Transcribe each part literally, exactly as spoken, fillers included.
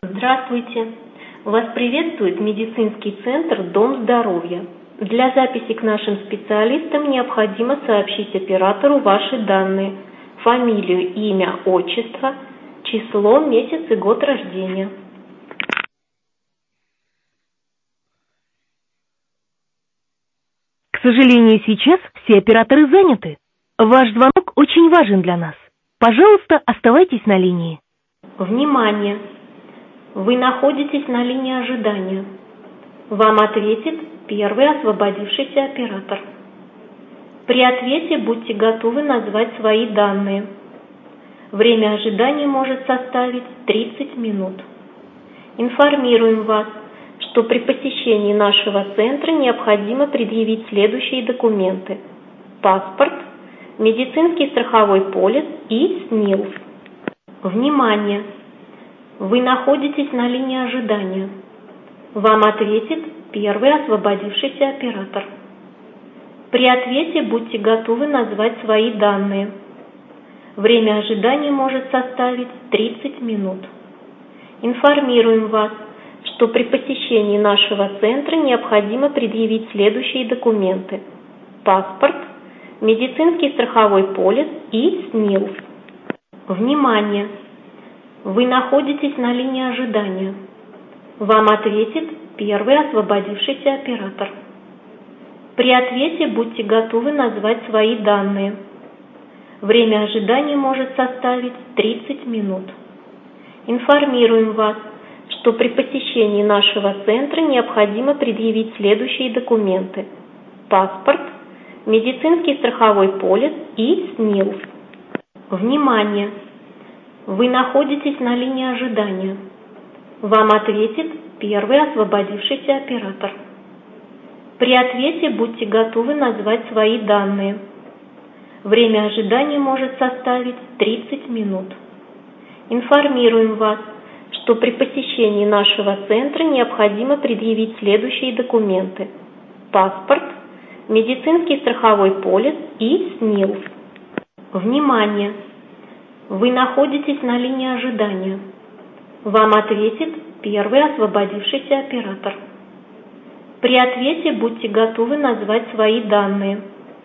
Здравствуйте! Вас приветствует медицинский центр «Дом здоровья». Для записи к нашим специалистам необходимо сообщить оператору ваши данные: фамилию, имя, отчество, число, месяц и год рождения. К сожалению, сейчас все операторы заняты. Ваш звонок очень важен для нас. Пожалуйста, оставайтесь на линии. Внимание! Вы находитесь на линии ожидания. Вам ответит первый освободившийся оператор. При ответе будьте готовы назвать свои данные. Время ожидания может составить тридцать минут. Информируем вас, что при посещении нашего центра необходимо предъявить следующие документы: паспорт, медицинский страховой полис и СНИЛС. Внимание! Вы находитесь на линии ожидания. Вам ответит первый освободившийся оператор. При ответе будьте готовы назвать свои данные. Время ожидания может составить тридцать минут. Информируем вас, что при посещении нашего центра необходимо предъявить следующие документы: паспорт, медицинский страховой полис и СНИЛС. Внимание! Вы находитесь на линии ожидания. Вам ответит первый освободившийся оператор. При ответе будьте готовы назвать свои данные. Время ожидания может составить тридцать минут. Информируем вас, что при посещении нашего центра необходимо предъявить следующие документы: паспорт, медицинский страховой полис и СНИЛС. Внимание! Вы находитесь на линии ожидания. Вам ответит первый освободившийся оператор. При ответе будьте готовы назвать свои данные. Время ожидания может составить тридцать минут. Информируем вас, что при посещении нашего центра необходимо предъявить следующие документы: паспорт, медицинский страховой полис и СНИЛС. Внимание! Вы находитесь на линии ожидания. Вам ответит первый освободившийся оператор. При ответе будьте готовы назвать свои данные.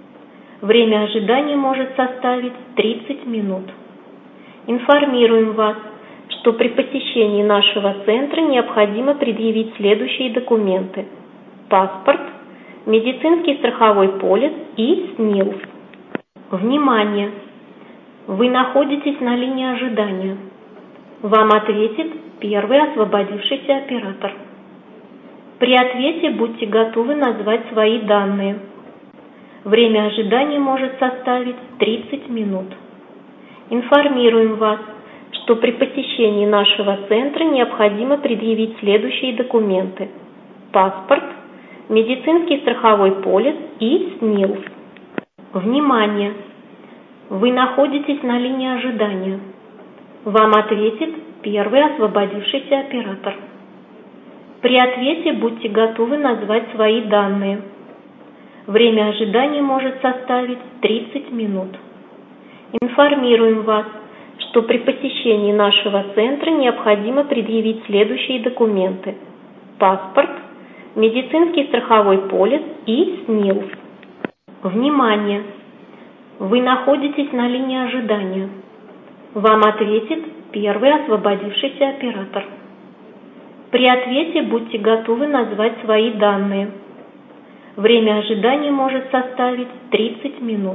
Время ожидания может составить тридцать минут. Информируем вас, что при посещении нашего центра необходимо предъявить следующие документы: паспорт, медицинский страховой полис и СНИЛС. Внимание! Вы находитесь на линии ожидания. Вам ответит первый освободившийся оператор. При ответе будьте готовы назвать свои данные. Время ожидания может составить тридцать минут. Информируем вас, что при посещении нашего центра необходимо предъявить следующие документы: паспорт, медицинский страховой полис и СНИЛС. Внимание! Вы находитесь на линии ожидания. Вам ответит первый освободившийся оператор. При ответе будьте готовы назвать свои данные. Время ожидания может составить тридцать минут. Информируем вас, что при посещении нашего центра необходимо предъявить следующие документы: паспорт, медицинский страховой полис и СНИЛС. Внимание! Вы находитесь на линии ожидания. Вам ответит первый освободившийся оператор. При ответе будьте готовы назвать свои данные. Время ожидания может составить тридцать минут.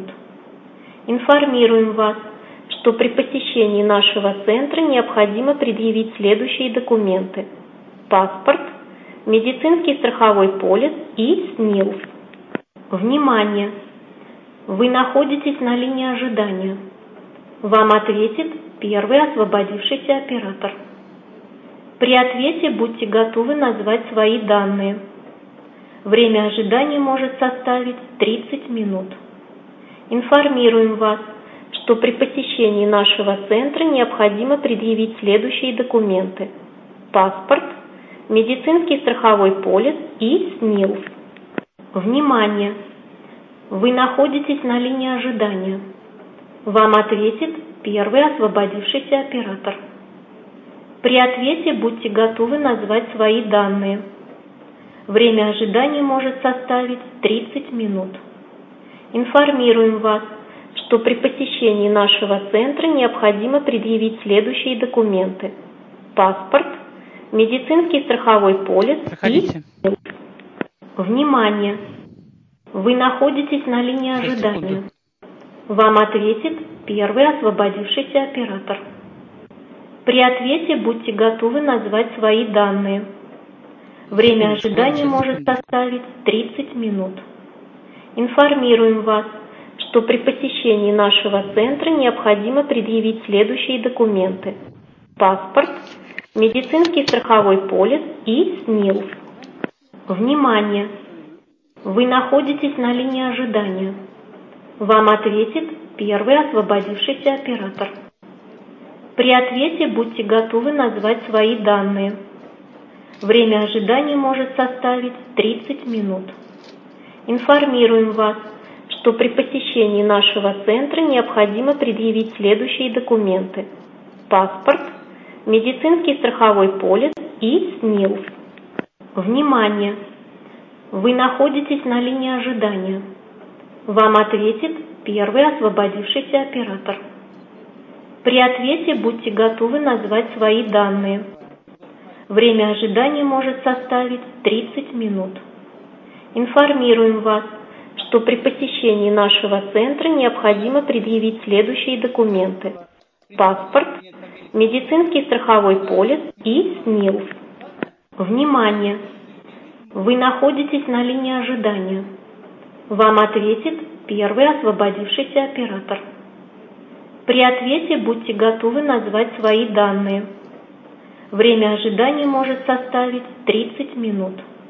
Информируем вас, что при посещении нашего центра необходимо предъявить следующие документы: паспорт, медицинский страховой полис и СНИЛС. Внимание! Вы находитесь на линии ожидания. Вам ответит первый освободившийся оператор. При ответе будьте готовы назвать свои данные. Время ожидания может составить тридцать минут. Информируем вас, что при посещении нашего центра необходимо предъявить следующие документы: паспорт, медицинский страховой полис и СНИЛС. Внимание! Вы находитесь на линии ожидания. Вам ответит первый освободившийся оператор. При ответе будьте готовы назвать свои данные. Время ожидания может составить тридцать минут. Информируем вас, что при посещении нашего центра необходимо предъявить следующие документы: паспорт, медицинский страховой полис Проходите. и... Внимание! Вы находитесь на линии Сейчас, ожидания. секунду. Вам ответит первый освободившийся оператор. При ответе будьте готовы назвать свои данные. Время Секундочку, ожидания ладно, может секунду. составить тридцать минут. Информируем вас, что при посещении нашего центра необходимо предъявить следующие документы: паспорт, медицинский страховой полис и СНИЛС. Внимание! Вы находитесь на линии ожидания. Вам ответит первый освободившийся оператор. При ответе будьте готовы назвать свои данные. Время ожидания может составить тридцать минут. Информируем вас, что при посещении нашего центра необходимо предъявить следующие документы: паспорт, медицинский страховой полис и СНИЛС. Внимание! Вы находитесь на линии ожидания. Вам ответит первый освободившийся оператор. При ответе будьте готовы назвать свои данные. Время ожидания может составить тридцать минут. Информируем вас, что при посещении нашего центра необходимо предъявить следующие документы: паспорт, медицинский страховой полис и СНИЛС. Внимание! Вы находитесь на линии ожидания. Вам ответит первый освободившийся оператор. При ответе будьте готовы назвать свои данные. Время ожидания может составить тридцать минут.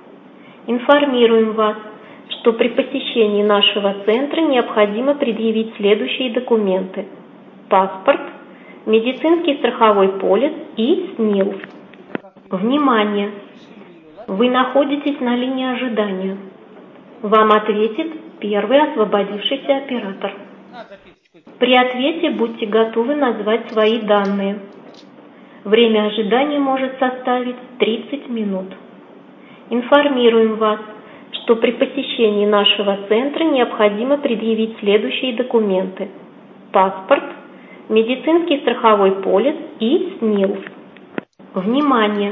Информируем вас, что при посещении нашего центра необходимо предъявить следующие документы: паспорт, медицинский страховой полис и СНИЛС. Внимание! Вы находитесь на линии ожидания. Вам ответит первый освободившийся оператор. При ответе будьте готовы назвать свои данные. Время ожидания может составить тридцать минут. Информируем вас, что при посещении нашего центра необходимо предъявить следующие документы: паспорт, медицинский страховой полис и СНИЛС. Внимание!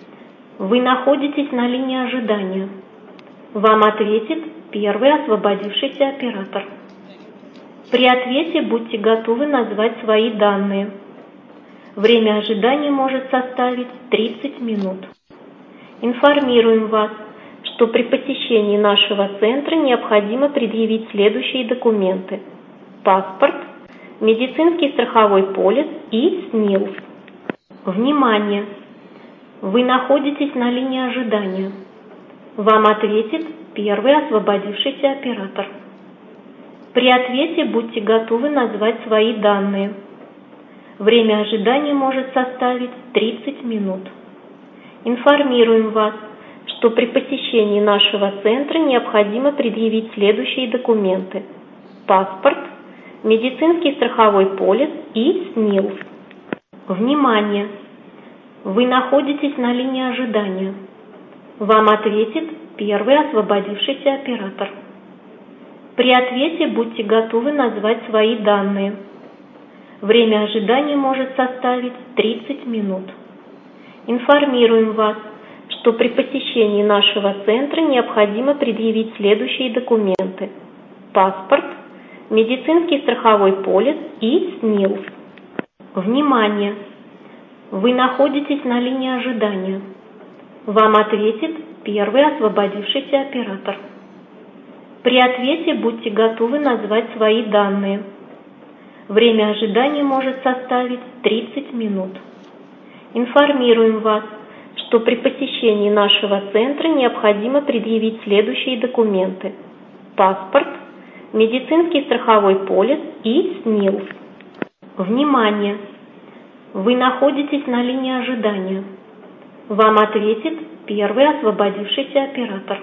Вы находитесь на линии ожидания. Вам ответит первый освободившийся оператор. При ответе будьте готовы назвать свои данные. Время ожидания может составить тридцать минут. Информируем вас, что при посещении нашего центра необходимо предъявить следующие документы: паспорт, медицинский страховой полис и СНИЛС. Внимание! Вы находитесь на линии ожидания. Вам ответит первый освободившийся оператор. При ответе будьте готовы назвать свои данные. Время ожидания может составить тридцать минут. Информируем вас, что при посещении нашего центра необходимо предъявить следующие документы: паспорт, медицинский страховой полис и СНИЛС. Внимание! Вы находитесь на линии ожидания. Вам ответит первый освободившийся оператор. При ответе будьте готовы назвать свои данные. Время ожидания может составить тридцать минут. Информируем вас, что при посещении нашего центра необходимо предъявить следующие документы: паспорт, медицинский страховой полис и СНИЛС. Внимание! Вы находитесь на линии ожидания. Вам ответит первый освободившийся оператор. При ответе будьте готовы назвать свои данные. Время ожидания может составить тридцать минут. Информируем вас, что при посещении нашего центра необходимо предъявить следующие документы: паспорт, медицинский страховой полис и СНИЛС. Внимание! Вы находитесь на линии ожидания. Вам ответит первый освободившийся оператор.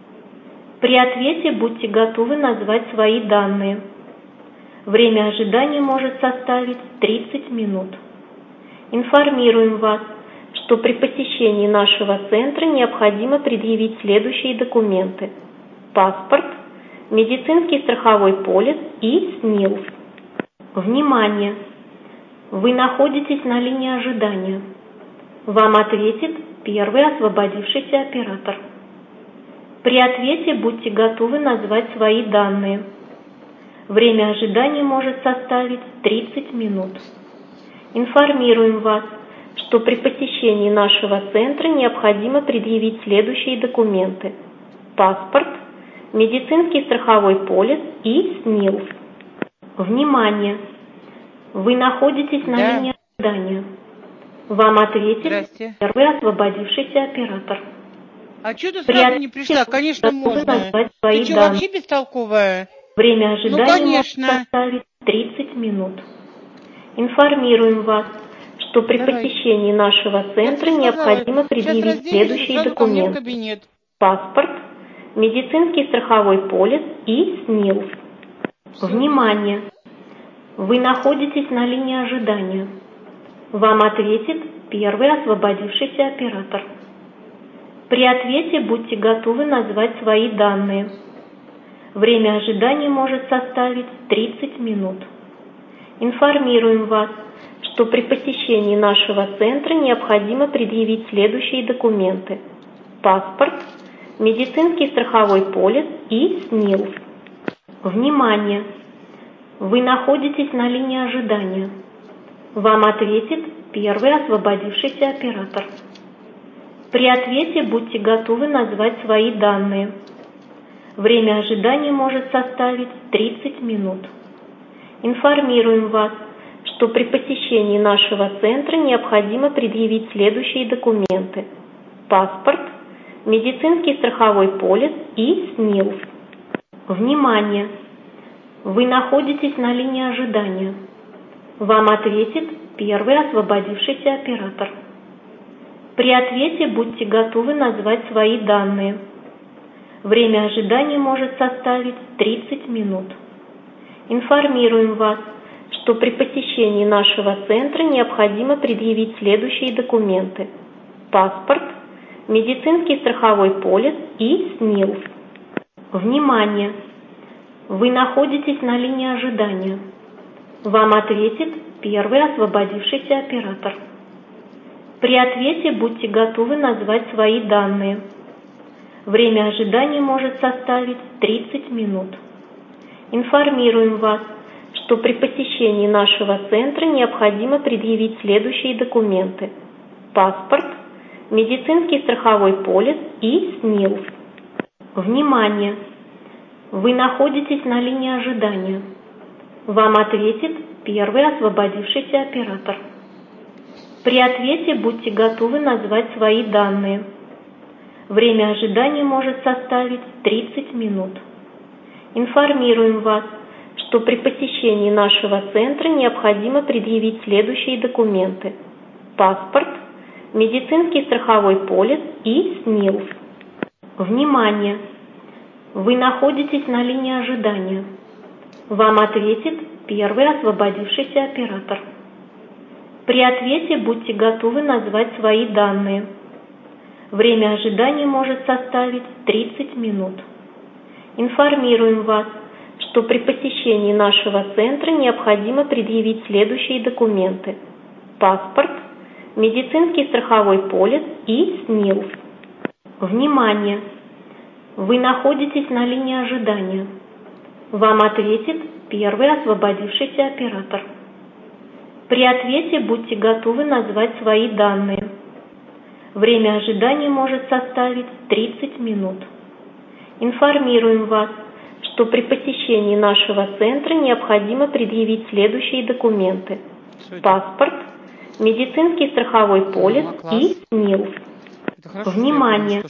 При ответе будьте готовы назвать свои данные. Время ожидания может составить тридцать минут. Информируем вас, что при посещении нашего центра необходимо предъявить следующие документы: паспорт, медицинский страховой полис и СНИЛС. Внимание! Вы находитесь на линии ожидания. Вам ответит первый освободившийся оператор. При ответе будьте готовы назвать свои данные. Время ожидания может составить тридцать минут. Информируем вас, что при посещении нашего центра необходимо предъявить следующие документы: паспорт, медицинский страховой полис и СНИЛС. Внимание! Вы находитесь на Да. линии ожидания. Вам ответит Здрасте. первый освободившийся оператор. А что ты При сразу ответе не пришла? Конечно, готовы можно. назвать свои Ты что, данные. вообще бестолковая? Время Ну, ожидания может конечно. составить тридцать минут. Информируем вас, что при Давай. посещении нашего Я центра тебе сказала, необходимо сейчас предъявить разденешься, следующие сразу ко мне в документы: кабинет. паспорт, медицинский страховой полис и СНИЛС. Всё, Внимание! Вы находитесь на линии ожидания. Вам ответит первый освободившийся оператор. При ответе будьте готовы назвать свои данные. Время ожидания может составить тридцать минут. Информируем вас, что при посещении нашего центра необходимо предъявить следующие документы: паспорт, медицинский страховой полис и СНИЛС. Внимание! Вы находитесь на линии ожидания. Вам ответит первый освободившийся оператор. При ответе будьте готовы назвать свои данные. Время ожидания может составить тридцать минут. Информируем вас, что при посещении нашего центра необходимо предъявить следующие документы: паспорт, медицинский страховой полис и СНИЛС. Внимание! Вы находитесь на линии ожидания. Вам ответит первый освободившийся оператор. При ответе будьте готовы назвать свои данные. Время ожидания может составить тридцать минут. Информируем вас, что при посещении нашего центра необходимо предъявить следующие документы: паспорт, медицинский страховой полис и СНИЛС. Внимание! Вы находитесь на линии ожидания. Вам ответит первый освободившийся оператор. При ответе будьте готовы назвать свои данные. Время ожидания может составить тридцать минут. Информируем вас, что при посещении нашего центра необходимо предъявить следующие документы: паспорт, медицинский страховой полис и СНИЛС. Внимание! Вы находитесь на линии ожидания. Вам ответит первый освободившийся оператор. При ответе будьте готовы назвать свои данные. Время ожидания может составить тридцать минут. Информируем вас, что при посещении нашего центра необходимо предъявить следующие документы: паспорт, медицинский страховой полис и СНИЛС. Внимание! Вы находитесь на линии ожидания. Вам ответит первый освободившийся оператор. При ответе будьте готовы назвать свои данные. Время ожидания может составить тридцать минут. Информируем вас, что при посещении нашего центра необходимо предъявить следующие документы: паспорт, медицинский страховой полис и СНИЛС. Внимание! Вы находитесь на линии ожидания. Вам ответит первый освободившийся оператор. При ответе будьте готовы назвать свои данные. Время ожидания может составить тридцать минут. Информируем вас, что при посещении нашего центра необходимо предъявить следующие документы: паспорт, медицинский страховой полис и СНИЛС. Внимание!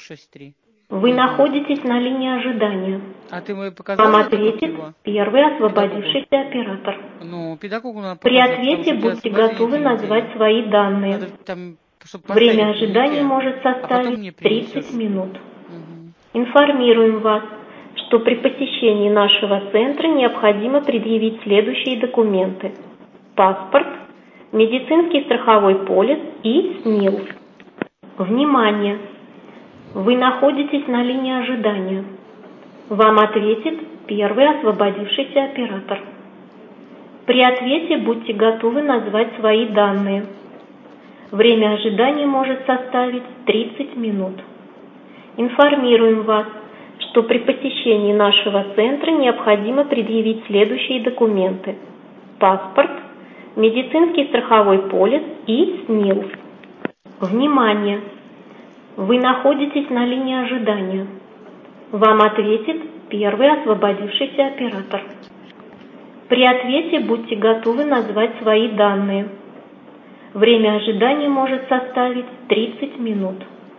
Вы находитесь на линии ожидания. А ты ему показала? Вам ответит первый освободившийся Педагогу. оператор. Ну, педагогу надо При показать, ответе потому что будьте у тебя готовы освобождение назвать неделя. свои данные. Надо там, чтобы Время поставить ожидания в может а потом составить мне тридцать принесешь. минут. Угу. Информируем вас, что при посещении нашего центра необходимо предъявить следующие документы: паспорт, медицинский страховой полис и СНИЛС. Внимание! Вы находитесь на линии ожидания. Вам ответит первый освободившийся оператор. При ответе будьте готовы назвать свои данные. Время ожидания может составить тридцать минут. Информируем вас, что при посещении нашего центра необходимо предъявить следующие документы: паспорт, медицинский страховой полис и СНИЛС. Внимание! Вы находитесь на линии ожидания. Вам ответит первый освободившийся оператор. При ответе будьте готовы назвать свои данные. Время ожидания может составить тридцать минут.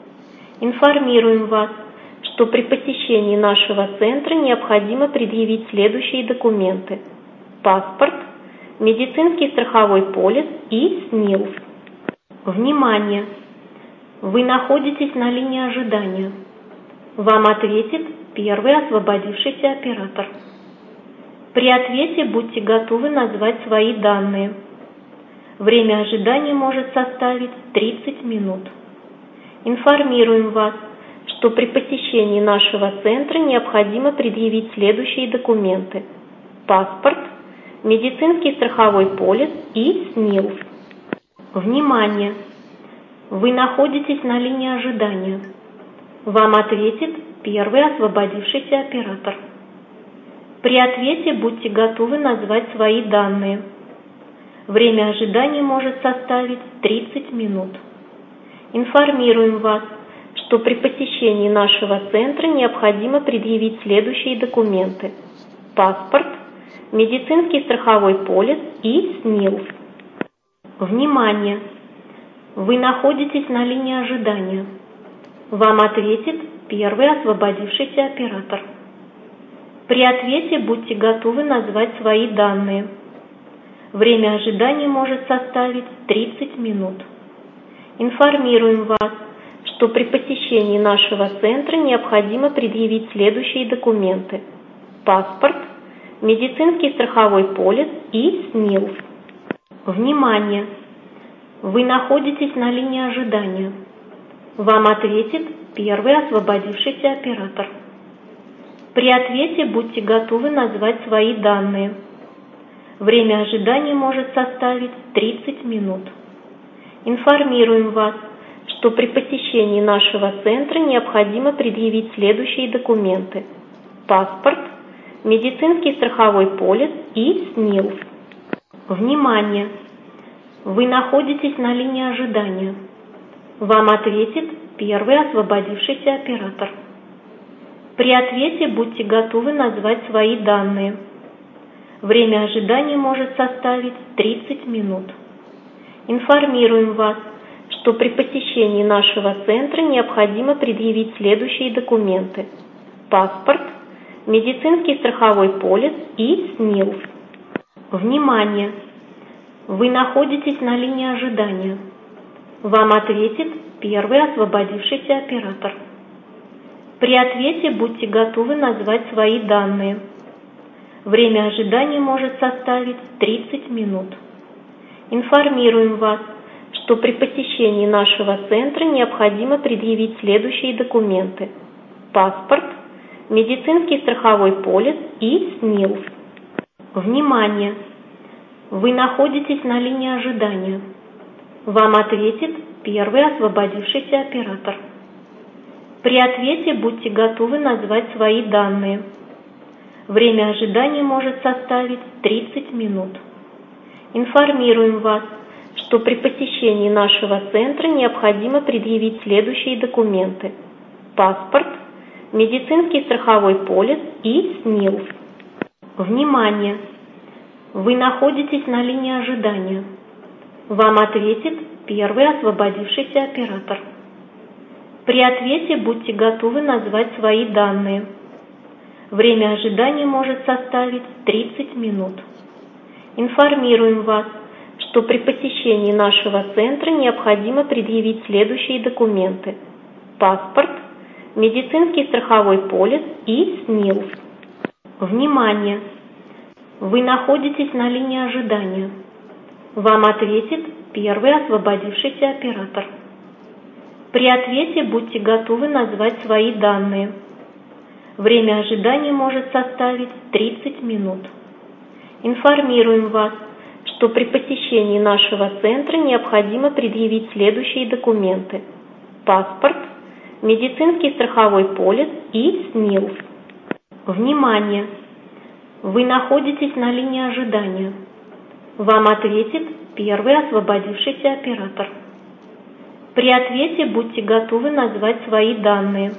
Информируем вас, что при посещении нашего центра необходимо предъявить следующие документы: паспорт, медицинский страховой полис и СНИЛС. Внимание! Вы находитесь на линии ожидания. Вам ответит первый освободившийся оператор. При ответе будьте готовы назвать свои данные. Время ожидания может составить тридцать минут. Информируем вас, что при посещении нашего центра необходимо предъявить следующие документы: паспорт, медицинский страховой полис и СНИЛС. Внимание! Вы находитесь на линии ожидания. Вам ответит первый освободившийся оператор. При ответе будьте готовы назвать свои данные. Время ожидания может составить тридцать минут. Информируем вас, что при посещении нашего центра необходимо предъявить следующие документы: паспорт, медицинский страховой полис и СНИЛС. Внимание! Вы находитесь на линии ожидания. Вам ответит первый освободившийся оператор. При ответе будьте готовы назвать свои данные. Время ожидания может составить тридцать минут. Информируем вас, что при посещении нашего центра необходимо предъявить следующие документы: паспорт, медицинский страховой полис и СНИЛС. Внимание! Вы находитесь на линии ожидания. Вам ответит первый освободившийся оператор. При ответе будьте готовы назвать свои данные. Время ожидания может составить тридцать минут. Информируем вас, что при посещении нашего центра необходимо предъявить следующие документы: паспорт, медицинский страховой полис и СНИЛС. Внимание! Вы находитесь на линии ожидания. Вам ответит первый освободившийся оператор. При ответе будьте готовы назвать свои данные. Время ожидания может составить тридцать минут. Информируем вас, что при посещении нашего центра необходимо предъявить следующие документы: паспорт, медицинский страховой полис и СНИЛС. Внимание! Вы находитесь на линии ожидания. Вам ответит первый освободившийся оператор. При ответе будьте готовы назвать свои данные. Время ожидания может составить тридцать минут. Информируем вас, что при посещении нашего центра необходимо предъявить следующие документы: паспорт, медицинский страховой полис и СНИЛС. Внимание! Вы находитесь на линии ожидания. Вам ответит первый освободившийся оператор. При ответе будьте готовы назвать свои данные. Время ожидания может составить тридцать минут. Информируем вас, что при посещении нашего центра необходимо предъявить следующие документы: паспорт, медицинский страховой полис и СНИЛС. Внимание! Вы находитесь на линии ожидания. Вам ответит первый освободившийся оператор. При ответе будьте готовы назвать свои данные. Время ожидания может составить тридцать минут. Информируем вас, что при посещении нашего центра необходимо предъявить следующие документы: паспорт, медицинский страховой полис и СНИЛС. Внимание! Вы находитесь на линии ожидания. Вам ответит первый освободившийся оператор. При ответе будьте готовы назвать свои данные. Время ожидания может составить тридцать минут. Информируем вас, что при посещении нашего центра необходимо предъявить следующие документы: паспорт, медицинский страховой полис и СНИЛС. Внимание! Вы находитесь на линии ожидания. Вам ответит первый освободившийся оператор. При ответе будьте готовы назвать свои данные.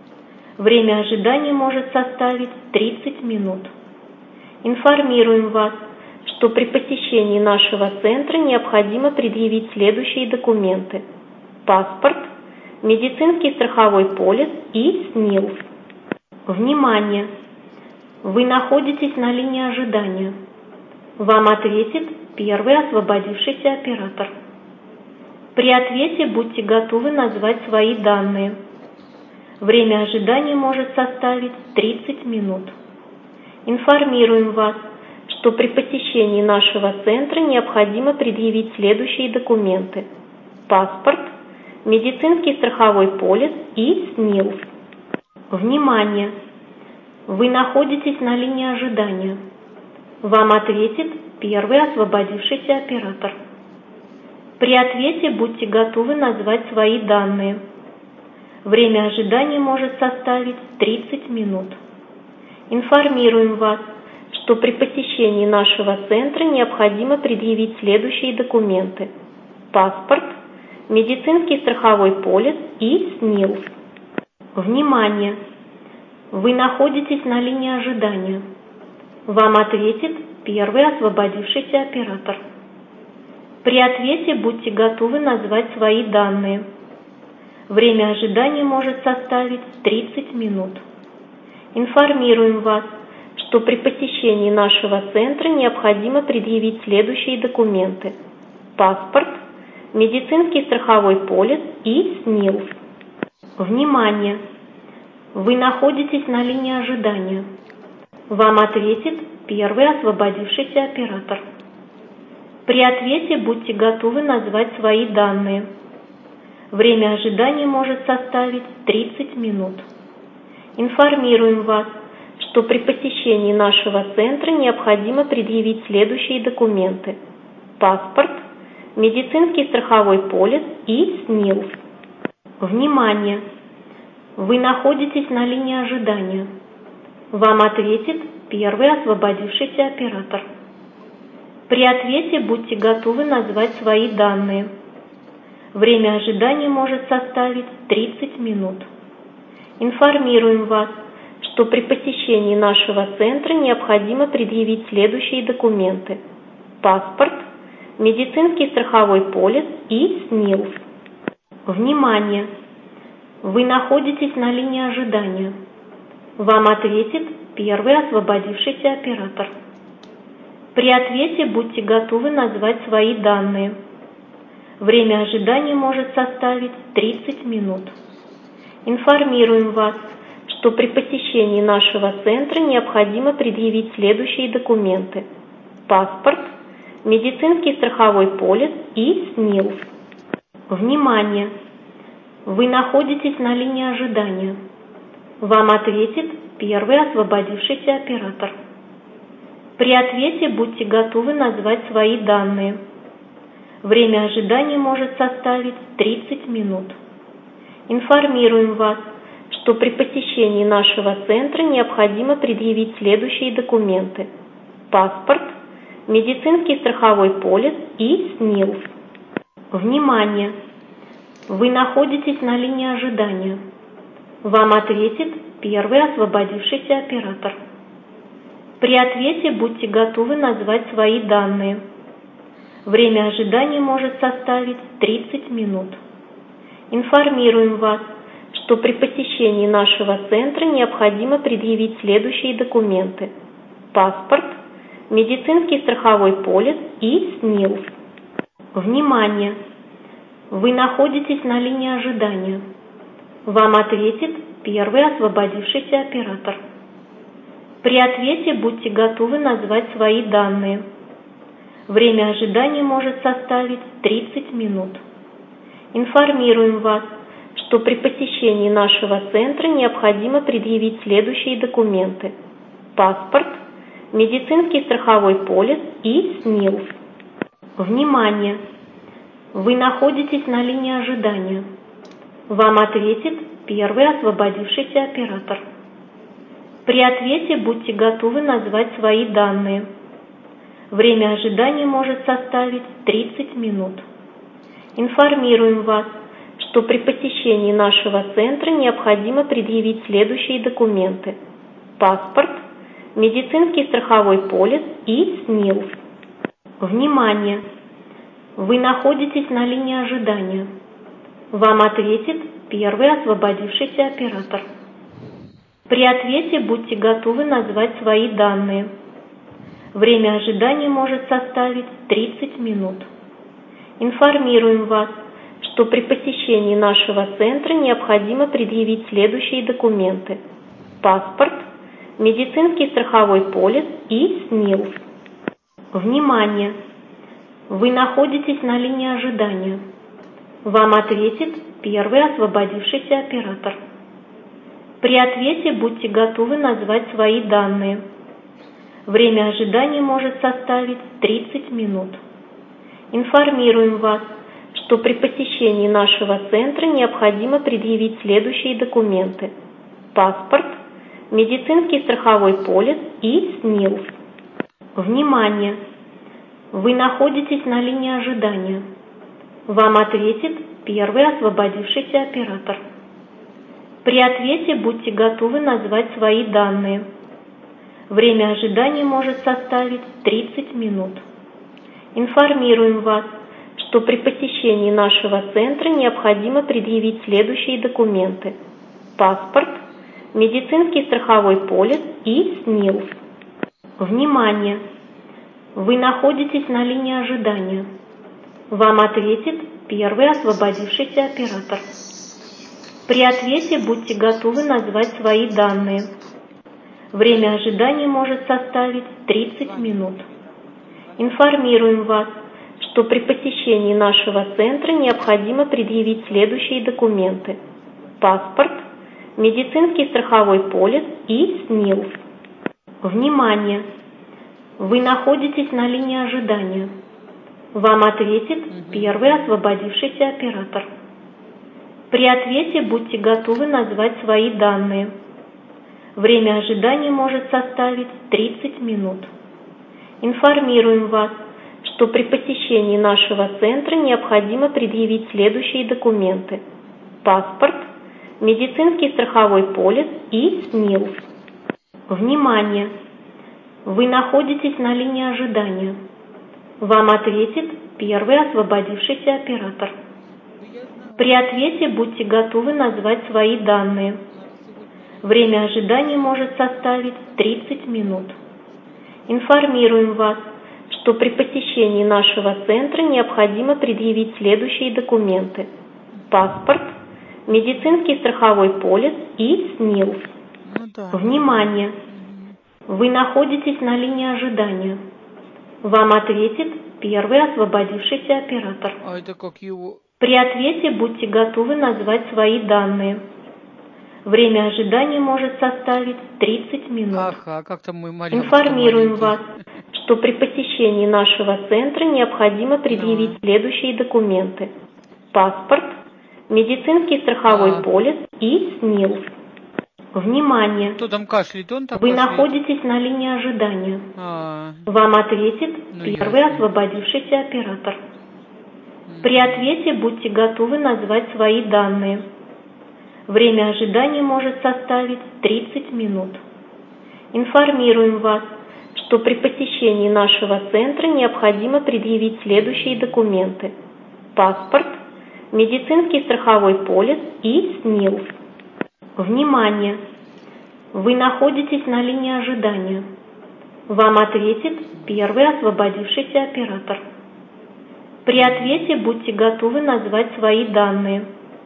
Время ожидания может составить тридцать минут. Информируем вас, что при посещении нашего центра необходимо предъявить следующие документы: паспорт, медицинский страховой полис и СНИЛС. Внимание! Вы находитесь на линии ожидания. Вам ответит первый освободившийся оператор. При ответе будьте готовы назвать свои данные. Время ожидания может составить тридцать минут. Информируем вас, что при посещении нашего центра необходимо предъявить следующие документы: паспорт, медицинский страховой полис и СНИЛС. Внимание! Вы находитесь на линии ожидания. Вам ответит первый освободившийся оператор. При ответе будьте готовы назвать свои данные. Время ожидания может составить тридцать минут. Информируем вас, что при посещении нашего центра необходимо предъявить следующие документы: паспорт, медицинский страховой полис и СНИЛС. Внимание! Вы находитесь на линии ожидания. Вам ответит первый освободившийся оператор. При ответе будьте готовы назвать свои данные. Время ожидания может составить тридцать минут. Информируем вас, что при посещении нашего центра необходимо предъявить следующие документы: паспорт, медицинский страховой полис и СНИЛС. Внимание! Вы находитесь на линии ожидания. Вам ответит первый освободившийся оператор. При ответе будьте готовы назвать свои данные. Время ожидания может составить тридцать минут. Информируем вас, что при посещении нашего центра необходимо предъявить следующие документы: паспорт, медицинский страховой полис и СНИЛС. Внимание! Вы находитесь на линии ожидания. Вам ответит первый освободившийся оператор. При ответе будьте готовы назвать свои данные. Время ожидания может составить тридцать минут. Информируем вас, что при посещении нашего центра необходимо предъявить следующие документы: паспорт, медицинский страховой полис и СНИЛС. Внимание! Вы находитесь на линии ожидания. Вам ответит первый освободившийся оператор. При ответе будьте готовы назвать свои данные. Время ожидания может составить тридцать минут. Информируем вас, что при посещении нашего центра необходимо предъявить следующие документы: паспорт, медицинский страховой полис и СНИЛС. Внимание! Вы находитесь на линии ожидания. Вам ответит первый освободившийся оператор. При ответе будьте готовы назвать свои данные. Время ожидания может составить тридцать минут. Информируем вас, что при посещении нашего центра необходимо предъявить следующие документы: паспорт, медицинский страховой полис и СНИЛС. Внимание! Вы находитесь на линии ожидания. Вам ответит первый освободившийся оператор. При ответе будьте готовы назвать свои данные. Время ожидания может составить тридцать минут. Информируем вас, что при посещении нашего центра необходимо предъявить следующие документы: паспорт, медицинский страховой полис и СНИЛС. Внимание! Вы находитесь на линии ожидания. Вам ответит первый освободившийся оператор. При ответе будьте готовы назвать свои данные. Время ожидания может составить тридцать минут. Информируем вас, что при посещении нашего центра необходимо предъявить следующие документы: паспорт, медицинский страховой полис и СНИЛС. Внимание! Вы находитесь на линии ожидания. Вам ответит первый освободившийся оператор. При ответе будьте готовы назвать свои данные. Время ожидания может составить тридцать минут. Информируем вас, что при посещении нашего центра необходимо предъявить следующие документы: паспорт, медицинский страховой полис и СНИЛС. Внимание! Вы находитесь на линии ожидания. Вам ответит первый освободившийся оператор. При ответе будьте готовы назвать свои данные. Время ожидания может составить тридцать минут. Информируем вас, что при посещении нашего центра необходимо предъявить следующие документы: паспорт, медицинский страховой полис и СНИЛС. Внимание! Вы находитесь на линии ожидания. Вам ответит первый освободившийся оператор. При ответе будьте готовы назвать свои данные. Время ожидания может составить тридцать минут. Информируем вас, что при посещении нашего центра необходимо предъявить следующие документы: паспорт, медицинский страховой полис и СНИЛС. Внимание! Вы находитесь на линии ожидания. Вам ответит первый освободившийся оператор. При ответе будьте готовы назвать свои данные. Время ожидания может составить тридцать минут. Информируем вас, что при посещении нашего центра необходимо предъявить следующие документы: паспорт, медицинский страховой полис и СНИЛС. Внимание! Вы находитесь на линии ожидания. Вам ответит первый освободившийся оператор. При ответе будьте готовы назвать свои данные. Время ожидания может составить тридцать минут. Информируем вас, что при посещении нашего центра необходимо предъявить следующие документы: паспорт, медицинский страховой полис и СНИЛС. Внимание! Вы находитесь на линии ожидания. Вам ответит первый освободившийся оператор. При ответе будьте готовы назвать свои данные. Время ожидания может составить тридцать минут. Информируем вас, что при посещении нашего центра необходимо предъявить следующие документы: паспорт, медицинский страховой полис и СНИЛС. Внимание! Вы находитесь на линии ожидания. Вам ответит первый освободившийся оператор. При ответе будьте готовы назвать свои данные. Время ожидания может составить тридцать минут. Информируем вас, что при посещении нашего центра необходимо предъявить следующие документы: паспорт, медицинский страховой полис и СНИЛС. Ну да. Внимание! Вы находитесь на линии ожидания. Вам ответит первый освободившийся оператор. А это как его... При ответе будьте готовы назвать свои данные. Время ожидания может составить тридцать минут. Ага, как там мой маленький. Информируем вас, что при посещении нашего центра необходимо предъявить Ну. следующие документы: паспорт, медицинский страховой А. полис и СНИЛС. Внимание! Кто там кашляет? Он так Вы кашляет? находитесь на линии ожидания. А, Вам ответит Ну, первый ясно. освободившийся оператор. При ответе будьте готовы назвать свои данные. Время ожидания может составить тридцать минут. Информируем вас, что при посещении нашего центра необходимо предъявить следующие документы: паспорт, медицинский страховой полис и СНИЛС. Внимание! Вы находитесь на линии ожидания. Вам ответит первый освободившийся оператор. При ответе будьте готовы назвать свои данные.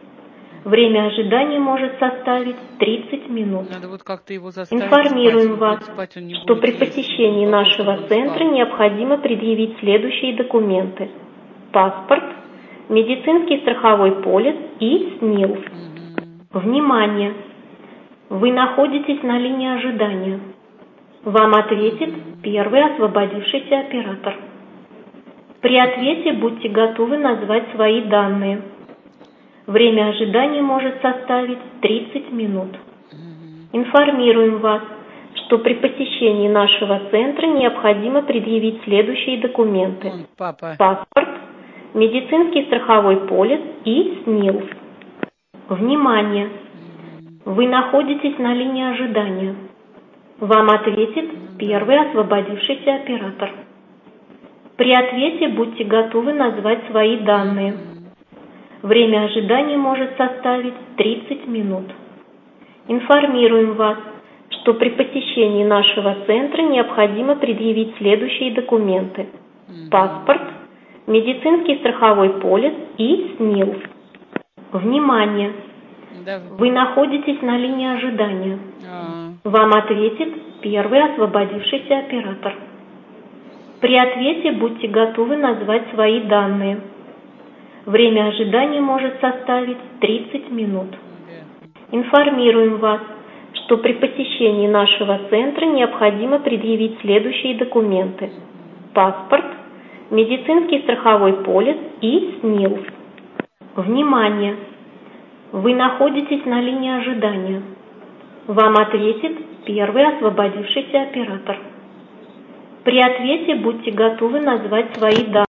Время ожидания может составить тридцать минут. Надо вот как-то его заставить Информируем спать. вас, Вот спать он не что будет при есть. посещении Попросту нашего он центра спал. необходимо предъявить следующие документы: паспорт, медицинский страховой полис и СНИЛС. Внимание! Вы находитесь на линии ожидания. Вам ответит первый освободившийся оператор. При ответе будьте готовы назвать свои данные. Время ожидания может составить тридцать минут. Информируем вас, что при посещении нашего центра необходимо предъявить следующие документы. Папа. Паспорт, медицинский страховой полис и СНИЛС. Внимание! Вы находитесь на линии ожидания. Вам ответит первый освободившийся оператор. При ответе будьте готовы назвать свои данные. Время ожидания может составить тридцать минут. Информируем вас, что при посещении нашего центра необходимо предъявить следующие документы. Паспорт, медицинский страховой полис и СНИЛС. Внимание! Вы находитесь на линии ожидания. Вам ответит первый освободившийся оператор. При ответе будьте готовы назвать свои данные. Время ожидания может составить тридцать минут. Информируем вас, что при посещении нашего центра необходимо предъявить следующие документы. Паспорт, медицинский страховой полис и СНИЛС. Внимание! Вы находитесь на линии ожидания. Вам ответит первый освободившийся оператор. При ответе будьте готовы назвать свои данные.